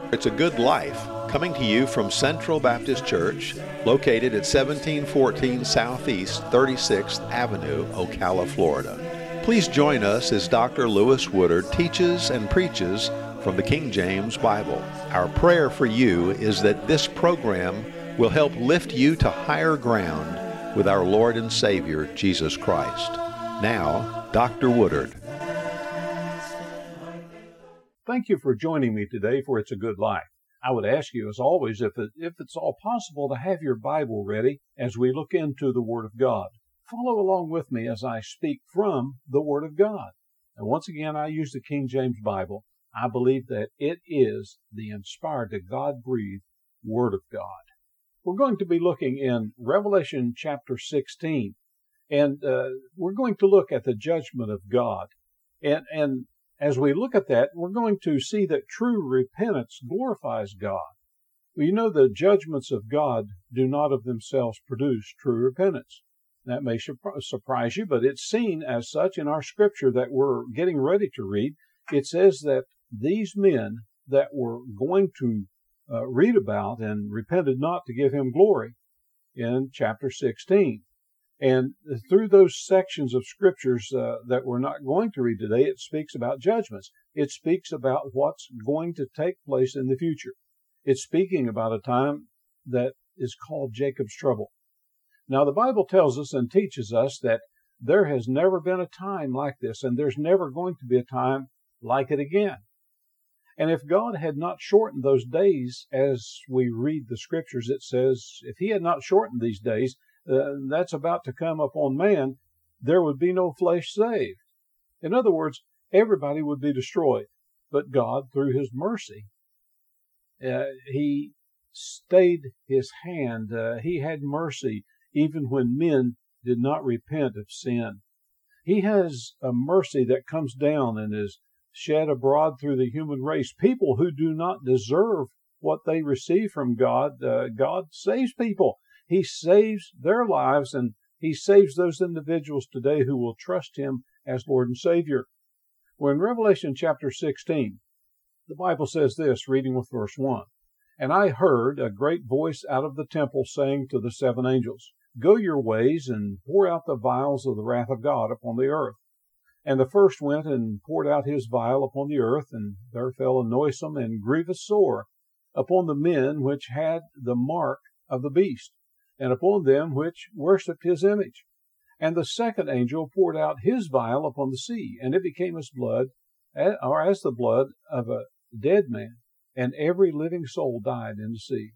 It's a Good Life, coming to you from Central Baptist Church, located at 1714 Southeast 36th Avenue, Ocala, Florida. Please join us as Dr. Lewis Woodard teaches and preaches from the King James Bible. Our prayer for you is that this program will help lift you to higher ground with our Lord and Savior, Jesus Christ. Now, Dr. Woodard. Thank you for joining me today for It's a Good Life. I would ask you, as always, if it's all possible, to have your Bible ready as we look into the Word of God. Follow along with me as I speak from the Word of God. And once again, I use the King James Bible. I believe that it is the inspired, the God-breathed Word of God. We're going to be looking in Revelation chapter 16, and we're going to look at the judgment of God. And as we look at that, we're going to see that true repentance glorifies God. Well, you know, the judgments of God do not of themselves produce true repentance. That may surprise you, but it's seen as such in our scripture that we're getting ready to read. It says that these men that we're going to read about and repented not to give him glory in chapter 16. And through those sections of scriptures that we're not going to read today, it speaks about judgments. It speaks about what's going to take place in the future. It's speaking about a time that is called Jacob's trouble. Now, the Bible tells us and teaches us that there has never been a time like this, and there's never going to be a time like it again. And if God had not shortened those days, as we read the scriptures, it says, if he had not shortened these days, that's about to come upon man, there would be no flesh saved. In other words, everybody would be destroyed. But God, through his mercy, he stayed his hand. He had mercy even when men did not repent of sin. He has a mercy that comes down and is shed abroad through the human race. People who do not deserve what they receive from God, God saves people. He saves their lives, and he saves those individuals today who will trust him as Lord and Savior. Well, in Revelation chapter 16, the Bible says this, reading with verse 1, "And I heard a great voice out of the temple saying to the seven angels, Go your ways and pour out the vials of the wrath of God upon the earth. And the first went and poured out his vial upon the earth, and there fell a noisome and grievous sore upon the men which had the mark of the beast, and upon them which worshipped his image. And the second angel poured out his vial upon the sea, and it became as blood, or as the blood of a dead man, and every living soul died in the sea."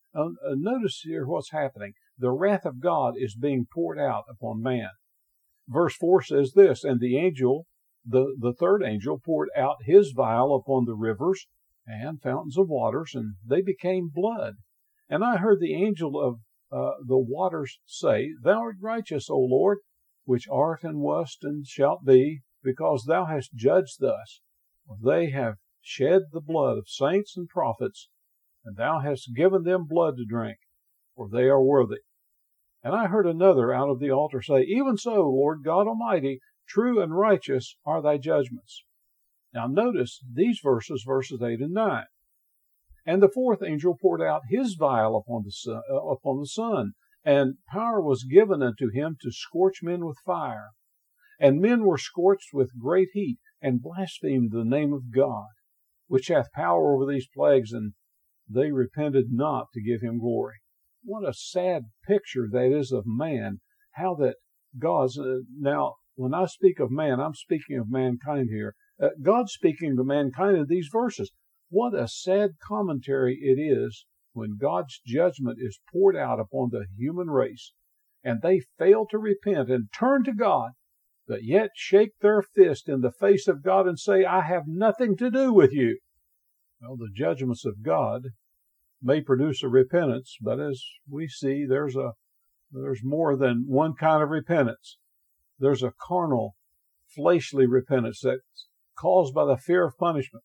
Notice here what's happening. The wrath of God is being poured out upon man. Verse 4 says this, "And the angel, the third angel, poured out his vial upon the rivers and fountains of waters, and they became blood. And I heard the angel of the waters say, Thou art righteous, O Lord, which art and wast and shalt be, because thou hast judged thus. For they have shed the blood of saints and prophets, and thou hast given them blood to drink, for they are worthy. And I heard another out of the altar say, Even so, Lord God Almighty, true and righteous are thy judgments." Now notice these verses 8 and 9. "And the fourth angel poured out his vial upon the sun, and power was given unto him to scorch men with fire. And men were scorched with great heat, and blasphemed the name of God, which hath power over these plagues, and they repented not to give him glory." What a sad picture that is of man, how that God's, now when I speak of man, I'm speaking of mankind here. God's speaking to mankind in these verses. What a sad commentary it is when God's judgment is poured out upon the human race, and they fail to repent and turn to God, but yet shake their fist in the face of God and say, "I have nothing to do with you." Well, the judgments of God may produce a repentance, but as we see, there's more than one kind of repentance. There's a carnal, fleshly repentance that's caused by the fear of punishment.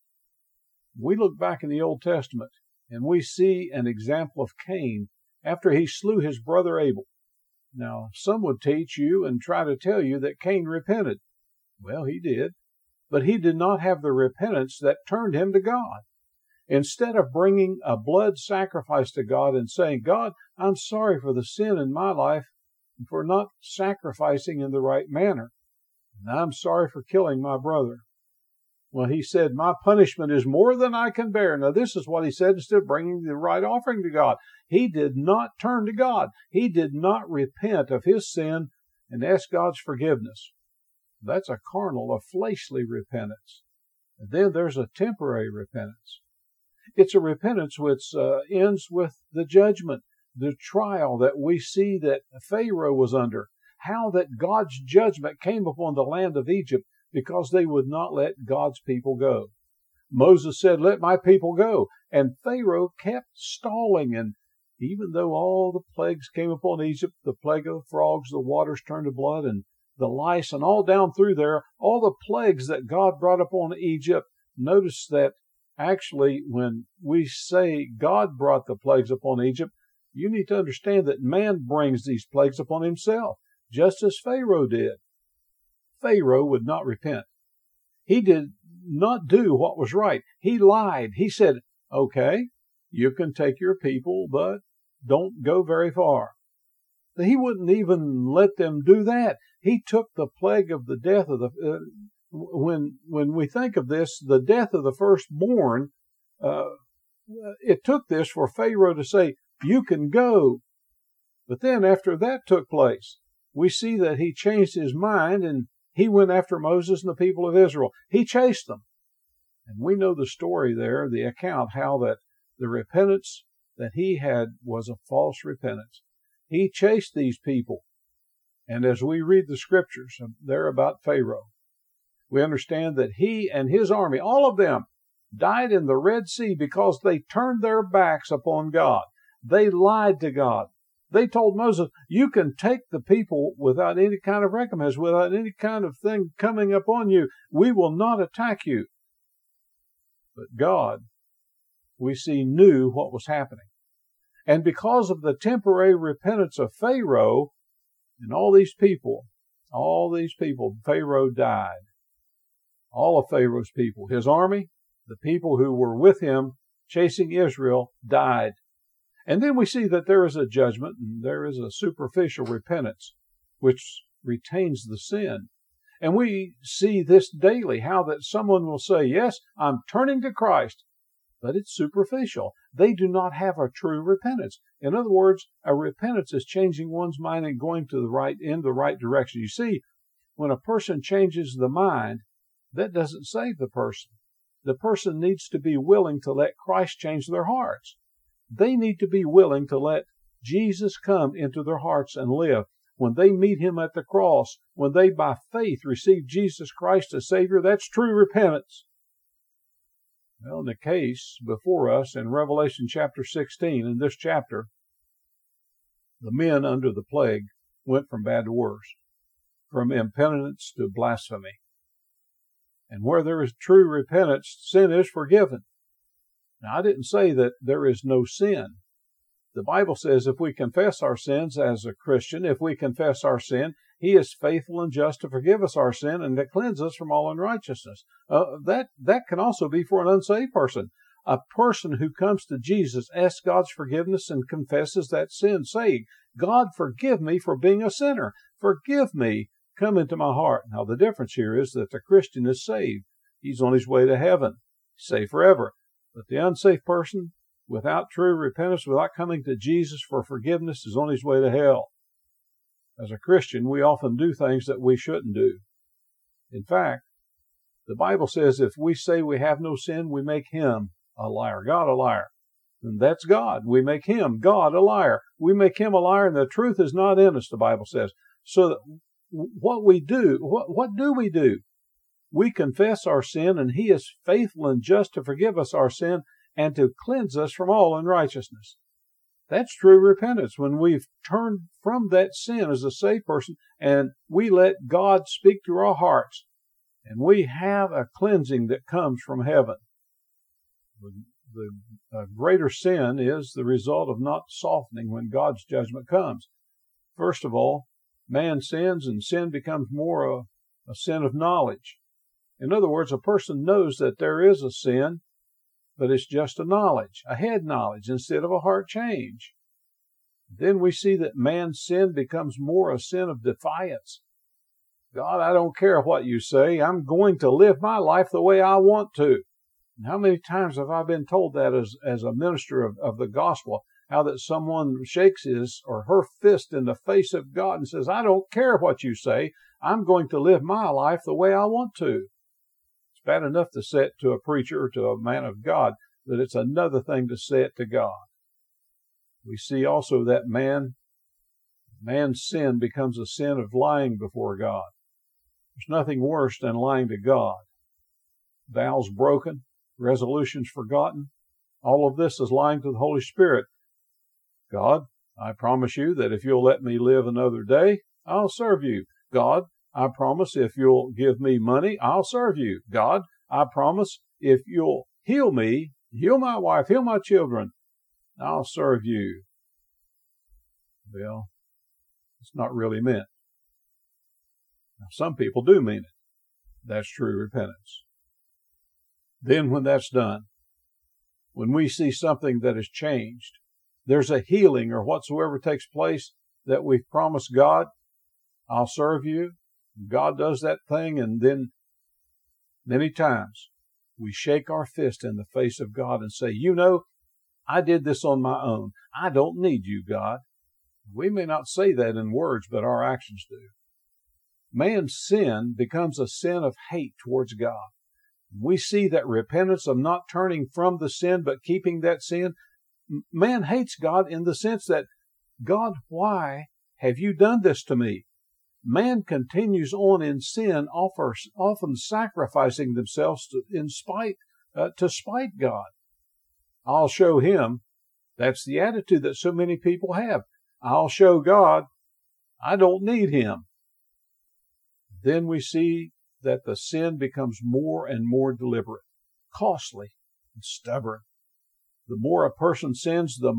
We look back in the Old Testament and we see an example of Cain after he slew his brother Abel. Now, some would teach you and try to tell you that Cain repented. Well, he did, but he did not have the repentance that turned him to God. Instead of bringing a blood sacrifice to God and saying, God, I'm sorry for the sin in my life and for not sacrificing in the right manner. And I'm sorry for killing my brother. Well, he said, my punishment is more than I can bear. Now, this is what he said instead of bringing the right offering to God. He did not turn to God. He did not repent of his sin and ask God's forgiveness. That's a carnal, a fleshly repentance. And then there's a temporary repentance. It's a repentance which ends with the judgment, the trial that we see that Pharaoh was under. How that God's judgment came upon the land of Egypt because they would not let God's people go. Moses said, let my people go. And Pharaoh kept stalling. And even though all the plagues came upon Egypt, the plague of the frogs, the waters turned to blood, and the lice, and all down through there, all the plagues that God brought upon Egypt, notice that actually when we say God brought the plagues upon Egypt, you need to understand that man brings these plagues upon himself, just as Pharaoh did. Pharaoh would not repent. He did not do what was right. He lied. He said, okay, you can take your people, but don't go very far. He wouldn't even let them do that. He took the plague of the death of the, when we think of this, the death of the firstborn, it took this for Pharaoh to say, you can go. But then after that took place, we see that he changed his mind and he went after Moses and the people of Israel. He chased them. And we know the story there, the account, how that the repentance that he had was a false repentance. He chased these people. And as we read the scriptures there about Pharaoh, we understand that he and his army, all of them, died in the Red Sea because they turned their backs upon God. They lied to God. They told Moses, you can take the people without any kind of recompense, without any kind of thing coming upon you. We will not attack you. But God, we see, knew what was happening. And because of the temporary repentance of Pharaoh and all these people, Pharaoh died. All of Pharaoh's people, his army, the people who were with him chasing Israel, died. And then we see that there is a judgment and there is a superficial repentance which retains the sin. And we see this daily, how that someone will say, yes, I'm turning to Christ, but it's superficial. They do not have a true repentance. In other words, a repentance is changing one's mind and going to in the right direction. You see, when a person changes the mind, that doesn't save the person. The person needs to be willing to let Christ change their hearts. They need to be willing to let Jesus come into their hearts and live. When they meet him at the cross, when they by faith receive Jesus Christ as Savior, that's true repentance. Well, in the case before us in Revelation chapter 16, in this chapter, the men under the plague went from bad to worse, from impenitence to blasphemy. And where there is true repentance, sin is forgiven. Now, I didn't say that there is no sin. The Bible says if we confess our sins as a Christian, if we confess our sin, he is faithful and just to forgive us our sin and to cleanse us from all unrighteousness. That can also be for an unsaved person. A person who comes to Jesus, asks God's forgiveness, and confesses that sin, saying, God, forgive me for being a sinner. Forgive me. Come into my heart. Now, the difference here is that the Christian is saved. He's on his way to heaven, saved forever. But the unsafe person, without true repentance, without coming to Jesus for forgiveness, is on his way to hell. As a Christian, we often do things that we shouldn't do. In fact, the Bible says if we say we have no sin, we make him a liar, God a liar. And that's God. We make him, God, a liar. We make him a liar, and the truth is not in us, the Bible says. So that what we do, what do we do? We confess our sin, and he is faithful and just to forgive us our sin and to cleanse us from all unrighteousness. That's true repentance, when we've turned from that sin as a saved person and we let God speak to our hearts and we have a cleansing that comes from heaven. The greater sin is the result of not softening when God's judgment comes. First of all, man sins, and sin becomes more a sin of knowledge. In other words, a person knows that there is a sin, but it's just a knowledge, a head knowledge instead of a heart change. Then we see that man's sin becomes more a sin of defiance. God, I don't care what you say. I'm going to live my life the way I want to. And how many times have I been told that as a minister of the gospel, how that someone shakes his or her fist in the face of God and says, I don't care what you say. I'm going to live my life the way I want to. It's bad enough to say it to a preacher or to a man of God, but it's another thing to say it to God. We see also that man's sin becomes a sin of lying before God. There's nothing worse than lying to God. Vows broken, resolutions forgotten. All of this is lying to the Holy Spirit. God, I promise you that if you'll let me live another day, I'll serve you. God, I promise if you'll give me money, I'll serve you. God, I promise if you'll heal me, heal my wife, heal my children, I'll serve you. Well, it's not really meant. Now, some people do mean it. That's true repentance. Then when that's done, when we see something that has changed, there's a healing or whatsoever takes place that we've promised God, I'll serve you. God does that thing, and then many times we shake our fist in the face of God and say, you know, I did this on my own. I don't need you, God. We may not say that in words, but our actions do. Man's sin becomes a sin of hate towards God. We see that repentance of not turning from the sin, but keeping that sin. Man hates God in the sense that, God, why have you done this to me? Man continues on in sin, often sacrificing themselves to spite God. I'll show him. That's the attitude that so many people have. I'll show God I don't need him. Then we see that the sin becomes more and more deliberate, costly, and stubborn. The more a person sins, the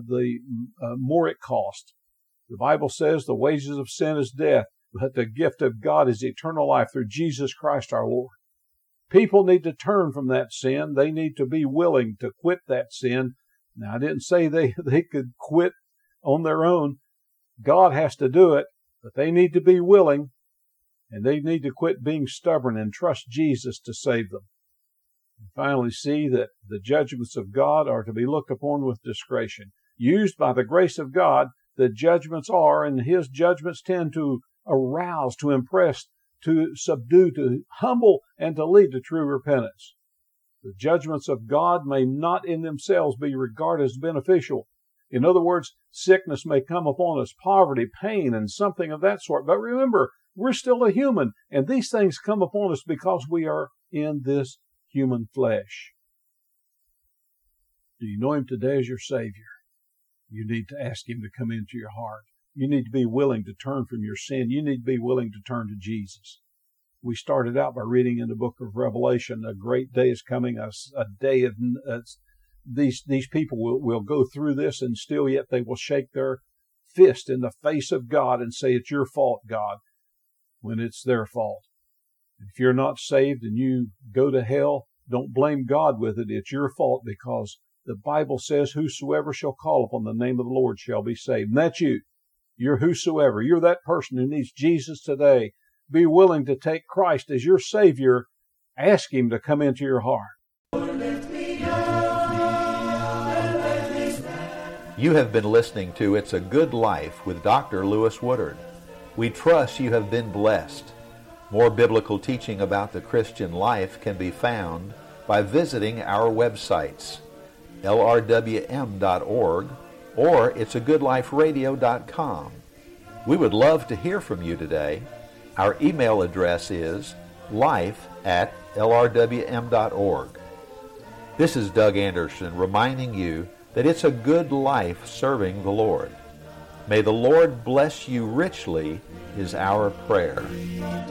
more it costs. The Bible says the wages of sin is death, but the gift of God is eternal life through Jesus Christ our Lord. People need to turn from that sin. They need to be willing to quit that sin. Now, I didn't say they could quit on their own. God has to do it, but they need to be willing, and they need to quit being stubborn and trust Jesus to save them. And finally, see that the judgments of God are to be looked upon with discretion. Used by the grace of God, the judgments are, and his judgments tend to arouse, to impress, to subdue, to humble, and to lead to true repentance. The judgments of God may not in themselves be regarded as beneficial. In other words, sickness may come upon us, poverty, pain, and something of that sort. But remember, we're still a human, and these things come upon us because we are in this human flesh. Do you know him today as your Savior? You need to ask him to come into your heart. You need to be willing to turn from your sin. You need to be willing to turn to Jesus. We started out by reading in the book of Revelation, a great day is coming, a day of these people will go through this, and still yet they will shake their fist in the face of God and say, it's your fault, God, when it's their fault. If you're not saved and you go to hell, don't blame God with it. It's your fault, because the Bible says, whosoever shall call upon the name of the Lord shall be saved. And that's you. You're whosoever. You're that person who needs Jesus today. Be willing to take Christ as your Savior. Ask him to come into your heart. You have been listening to It's a Good Life with Dr. Lewis Woodard. We trust you have been blessed. More biblical teaching about the Christian life can be found by visiting our websites, lrwm.org or it'sagoodliferadio.com. We would love to hear from you today. Our email address is life@lrwm.org. This is Doug Anderson reminding you that it's a good life serving the Lord. May the Lord bless you richly is our prayer.